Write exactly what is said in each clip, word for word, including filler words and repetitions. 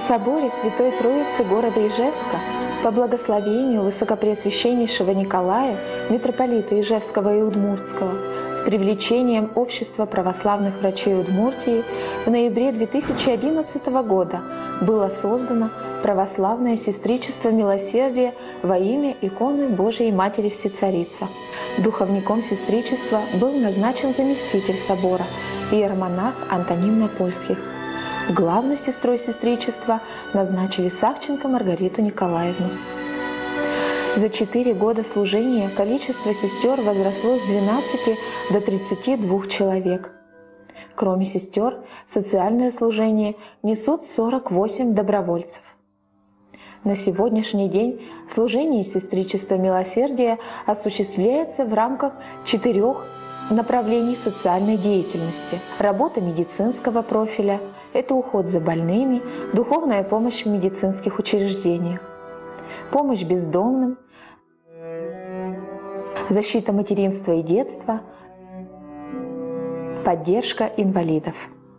соборе Святой Троицы города Ижевска по благословению Высокопреосвященнейшего Николая, митрополита Ижевского и Удмуртского, с привлечением Общества православных врачей Удмуртии в ноябре две тысячи одиннадцатого года было создано Православное сестричество милосердия во имя иконы Божией Матери Всецарица. Духовником сестричества был назначен заместитель собора, иеромонах Антонин Напольских. Главной сестрой сестричества назначили Савченко Маргариту Николаевну. За четыре года служения количество сестер возросло с двенадцати до тридцати двух человек. Кроме сестер, социальное служение несут сорок восемь добровольцев. На сегодняшний день служение сестричества милосердия осуществляется в рамках четырех направлений социальной деятельности. Работа медицинского профиля – это уход за больными, духовная помощь в медицинских учреждениях, помощь бездомным, защита материнства и детства, поддержка инвалидов.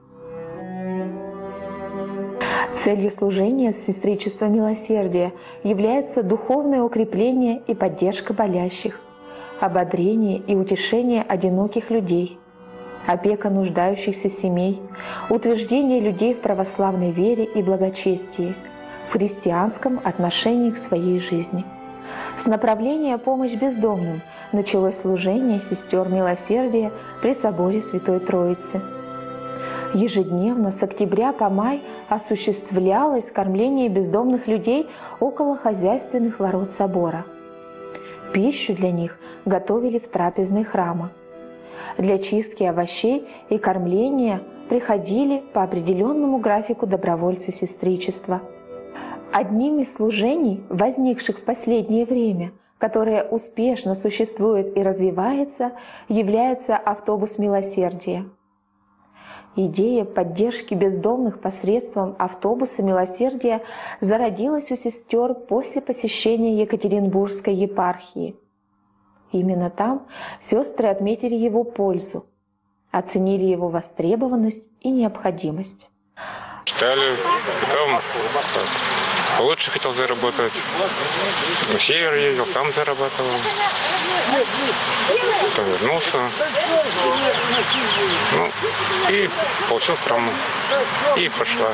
Целью служения сестричества милосердия является духовное укрепление и поддержка болящих, ободрение и утешение одиноких людей, опека нуждающихся семей, утверждение людей в православной вере и благочестии, в христианском отношении к своей жизни. С направления «Помощь бездомным» началось служение сестер милосердия при соборе Святой Троицы. Ежедневно с октября по май осуществлялось кормление бездомных людей около хозяйственных ворот собора. Пищу для них готовили в трапезной храма. Для чистки овощей и кормления приходили по определенному графику добровольцы сестричества. Одним из служений, возникших в последнее время, которое успешно существует и развивается, является автобус милосердия. Идея поддержки бездомных посредством автобуса милосердия зародилась у сестер после посещения Екатеринбургской епархии. Именно там сестры отметили его пользу, оценили его востребованность и необходимость. Читали, потом получше хотел заработать. На север ездил, там зарабатывал. Потом вернулся. Ну, и получил травму. И пошла.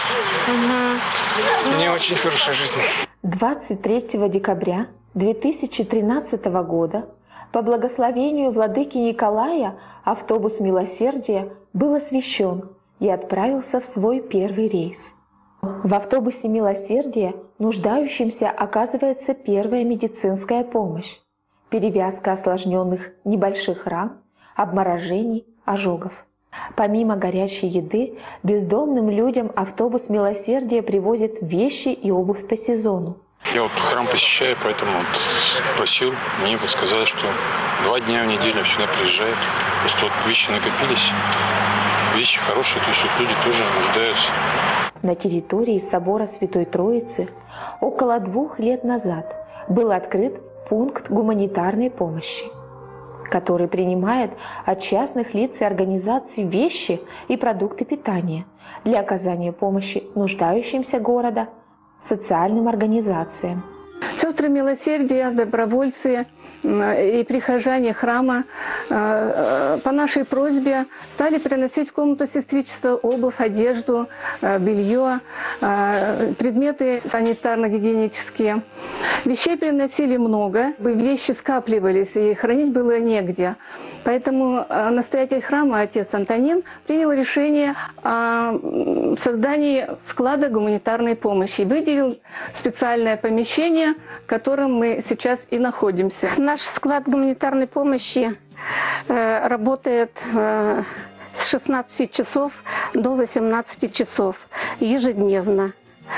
Угу. Не очень хорошая жизнь. двадцать третьего декабря две тысячи тринадцатого года по благословению владыки Николая автобус милосердия был освящен и отправился в свой первый рейс. В автобусе милосердия нуждающимся оказывается первая медицинская помощь, перевязка осложненных небольших ран, обморожений, ожогов. Помимо горячей еды, бездомным людям автобус милосердия привозит вещи и обувь по сезону. Я вот храм посещаю, поэтому вот просил, мне бы сказали, что два дня в неделю сюда приезжают. Просто вот вещи накопились, вещи хорошие, то есть вот люди тоже нуждаются. На территории собора Святой Троицы около двух лет назад был открыт пункт гуманитарной помощи, который принимает от частных лиц и организаций вещи и продукты питания для оказания помощи нуждающимся города, социальным организациям. Сестры милосердия, добровольцы и прихожане храма по нашей просьбе стали приносить в комнату сестричества обувь, одежду, белье, предметы санитарно-гигиенические. Вещей приносили много, вещи скапливались и хранить было негде. Поэтому настоятель храма, отец Антонин, принял решение о создании склада гуманитарной помощи. Выделил специальное помещение, в котором мы сейчас и находимся. Наш склад гуманитарной помощи э, работает э, с шестнадцати часов до восемнадцати часов ежедневно.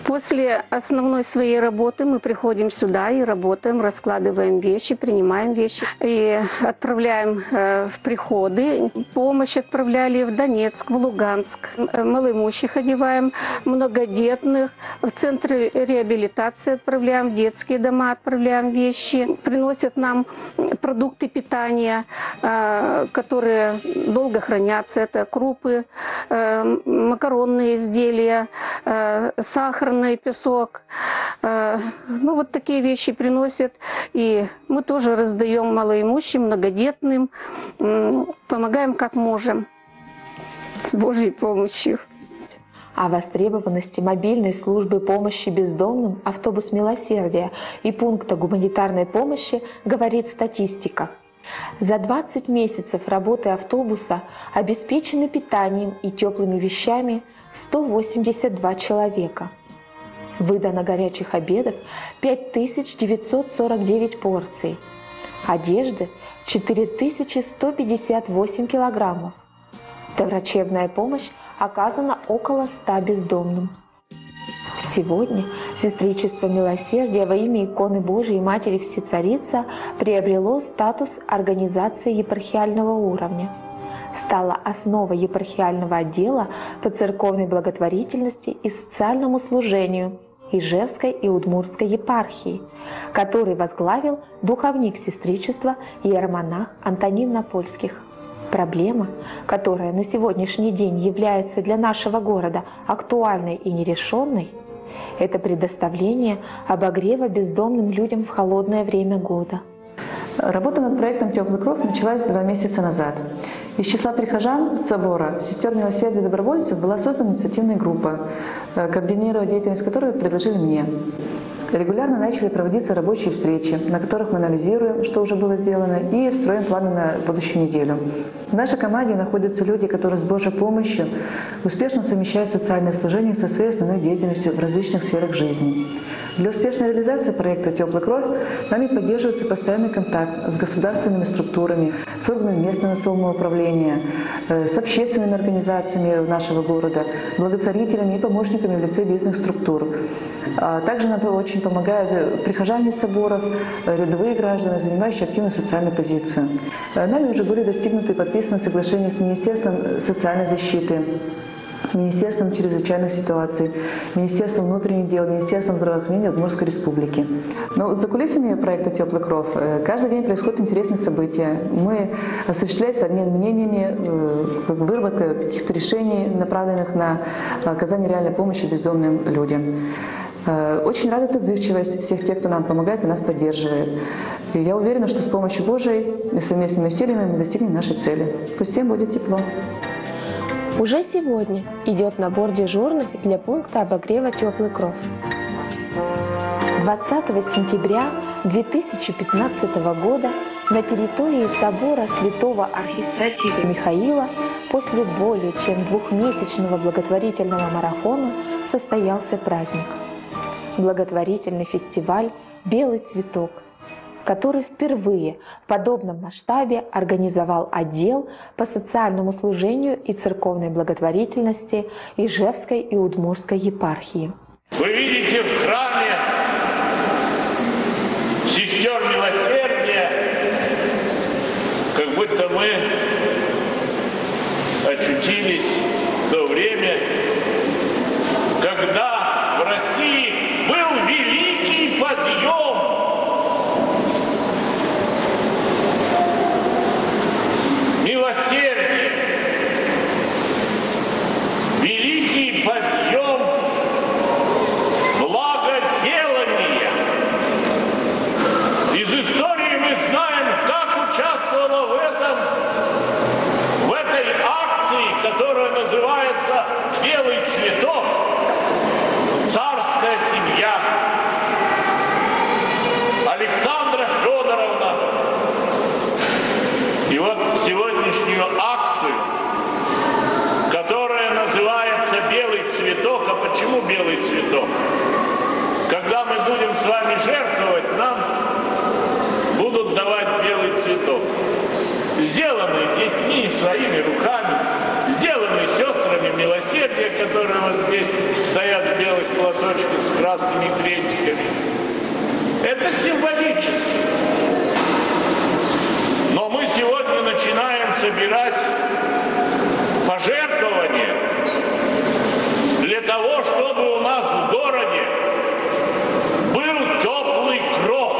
После основной своей работы мы приходим сюда и работаем, раскладываем вещи, принимаем вещи и отправляем в приходы. Помощь отправляли в Донецк, в Луганск. Малоимущих одеваем, многодетных. В центры реабилитации отправляем, в детские дома отправляем вещи. Приносят нам продукты питания, которые долго хранятся. Это крупы, макаронные изделия, сахарные, песок. Ну, вот такие вещи приносят. И мы тоже раздаем малоимущим, многодетным, помогаем как можем, с Божьей помощью. О востребованности мобильной службы помощи бездомным «Автобус милосердия» и пункта гуманитарной помощи говорит статистика. За двадцать месяцев работы автобуса обеспечены питанием и теплыми вещами сто восемьдесят два человека. Выдано горячих обедов пять тысяч девятьсот сорок девять порций, одежды четыре тысячи сто пятьдесят восемь килограммов. Доврачебная помощь оказана около ста бездомным. Сегодня Сестричество Милосердия во имя иконы Божией Матери Всецарица приобрело статус организации епархиального уровня, стала основой епархиального отдела по церковной благотворительности и социальному служению Ижевской и Удмуртской епархии, который возглавил духовник Сестричества иеромонах Антонин Напольских. Проблема, которая на сегодняшний день является для нашего города актуальной и нерешенной, это предоставление обогрева бездомным людям в холодное время года. Работа над проектом «Теплый кров» началась два месяца назад. Из числа прихожан собора «Сестер Милосердия добровольцев» была создана инициативная группа, координировать деятельность которой предложили мне. Регулярно начали проводиться рабочие встречи, на которых мы анализируем, что уже было сделано, и строим планы на будущую неделю. В нашей команде находятся люди, которые с Божьей помощью успешно совмещают социальное служение со своей основной деятельностью в различных сферах жизни. Для успешной реализации проекта «Теплый кров» нами поддерживается постоянный контакт с государственными структурами, с органами местного самоуправления, с общественными организациями нашего города, благотворителями и помощниками в лице бизнес структур. Также нам очень помогают прихожане соборов, рядовые граждане, занимающие активную социальную позицию. Нами уже были достигнуты и подписаны соглашения с Министерством социальной защиты, Министерством чрезвычайных ситуаций, Министерством внутренних дел, Министерством здравоохранения Удмуртской республики. Но за кулисами проекта «Теплый кров» каждый день происходят интересные события. Мы осуществляется обмен мнениями, выработка каких-то решений, направленных на оказание реальной помощи бездомным людям. Очень радует отзывчивость всех тех, кто нам помогает и нас поддерживает. И я уверена, что с помощью Божией и совместными усилиями мы достигнем нашей цели. Пусть всем будет тепло. Уже сегодня идет набор дежурных для пункта обогрева «Теплый кров». двадцатого сентября две тысячи пятнадцатого года на территории собора святого архистратига Михаила после более чем двухмесячного благотворительного марафона состоялся праздник. Благотворительный фестиваль «Белый цветок», который впервые в подобном масштабе организовал отдел по социальному служению и церковной благотворительности Ижевской и Удмуртской епархии. Вы видите в храме сестер милосердия, как будто мы очутились в то время, когда в России был великий подъем милосердия, великий подъем благоделания. Из истории мы знаем, как участвовала в этом, в этой акции, которая называется «Белый цветок», царская семья. Александра Федоровна. И вот сегодняшнюю акцию, которая называется «Белый цветок». А почему белый цветок? Когда мы будем с вами жертвовать, нам будут давать белый цветок. Сделанный детьми, своими руками, сделанный сестрами милосердия. милосердия, которые вот здесь стоят в белых платочках с красными крестиками, это символически. Но мы сегодня начинаем собирать пожертвования для того, чтобы у нас в городе был теплый кров.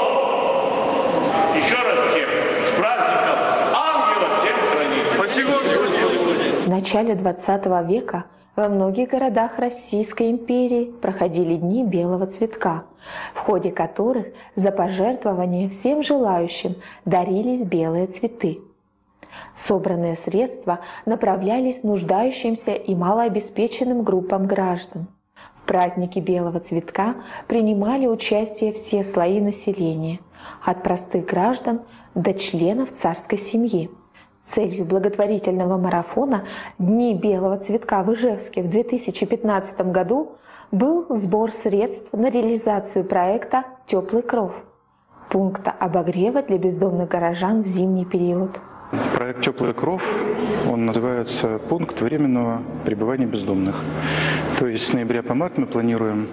Еще раз всех с праздником ангелов, всем хранит. Спасибо. В начале двадцатого века во многих городах Российской империи проходили дни белого цветка, в ходе которых за пожертвование всем желающим дарились белые цветы. Собранные средства направлялись нуждающимся и малообеспеченным группам граждан. В празднике белого цветка принимали участие все слои населения, от простых граждан до членов царской семьи. Целью благотворительного марафона «Дни белого цветка» в Ижевске в две тысячи пятнадцатом году был сбор средств на реализацию проекта «Теплый кров» — пункта обогрева для бездомных горожан в зимний период. Проект «Теплый кров», он называется «Пункт временного пребывания бездомных». То есть с ноября по март мы планируем,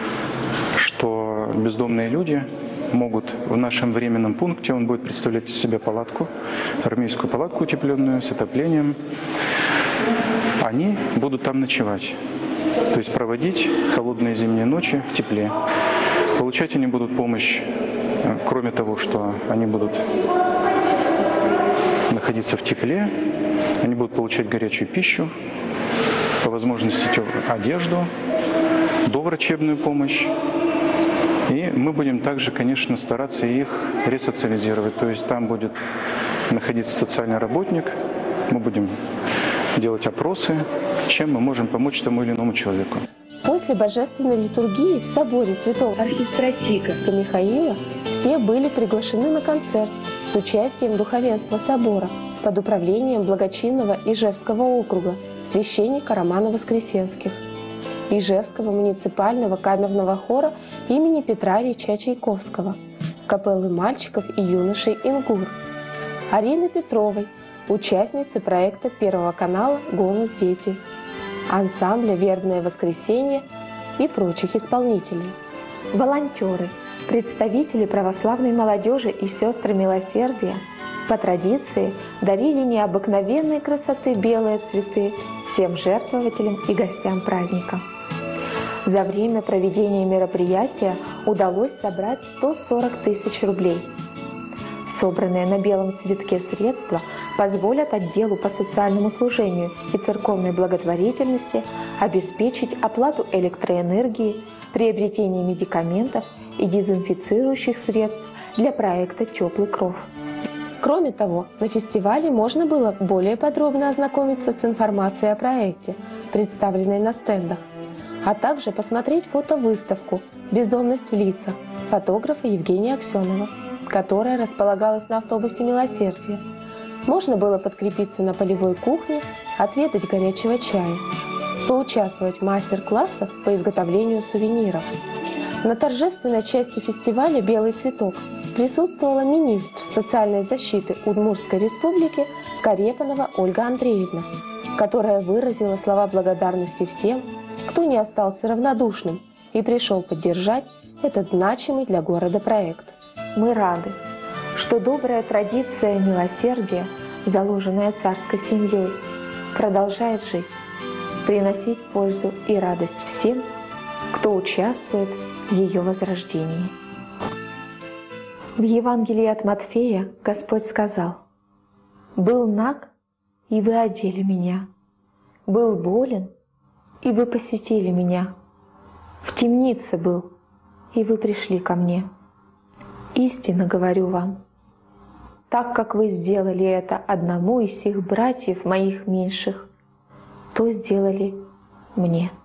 что бездомные люди могут в нашем временном пункте, он будет представлять из себя палатку, армейскую палатку утепленную с отоплением. Они будут там ночевать, то есть проводить холодные зимние ночи в тепле. Получать они будут помощь, кроме того, что они будут находиться в тепле, они будут получать горячую пищу, по возможности одежду, доврачебную помощь. И мы будем также, конечно, стараться их ресоциализировать. То есть там будет находиться социальный работник, мы будем делать опросы, чем мы можем помочь тому или иному человеку. После божественной литургии в соборе святого архистратига Михаила все были приглашены на концерт с участием духовенства собора под управлением благочинного Ижевского округа священника Романа Воскресенских, Ижевского муниципального камерного хора имени Петра Ильича Чайковского, капеллы мальчиков и юношей «Ингур», Арины Петровой, участницы проекта Первого канала «Голос дети», ансамбля «Вербное воскресенье» и прочих исполнителей. Волонтеры, представители православной молодежи и сестры милосердия по традиции дарили необыкновенной красоты белые цветы всем жертвователям и гостям праздника. За время проведения мероприятия удалось собрать сто сорок тысяч рублей. Собранные на белом цветке средства позволят отделу по социальному служению и церковной благотворительности обеспечить оплату электроэнергии, приобретение медикаментов и дезинфицирующих средств для проекта «Теплый кров». Кроме того, на фестивале можно было более подробно ознакомиться с информацией о проекте, представленной на стендах, а также посмотреть фотовыставку «Бездомность в лицах» фотографа Евгения Аксенова, которая располагалась на автобусе «Милосердие». Можно было подкрепиться на полевой кухне, отведать горячего чая, поучаствовать в мастер-классах по изготовлению сувениров. На торжественной части фестиваля «Белый цветок» присутствовала министр социальной защиты Удмуртской республики Карепанова Ольга Андреевна, которая выразила слова благодарности всем, кто не остался равнодушным и пришел поддержать этот значимый для города проект. Мы рады, что добрая традиция милосердия, заложенная царской семьей, продолжает жить, приносить пользу и радость всем, кто участвует в ее возрождении. В Евангелии от Матфея Господь сказал: «Был наг, и вы одели меня, был болен, и вы посетили меня, в темнице был, и вы пришли ко мне. Истинно говорю вам, так как вы сделали это одному из сих братьев моих меньших, то сделали мне».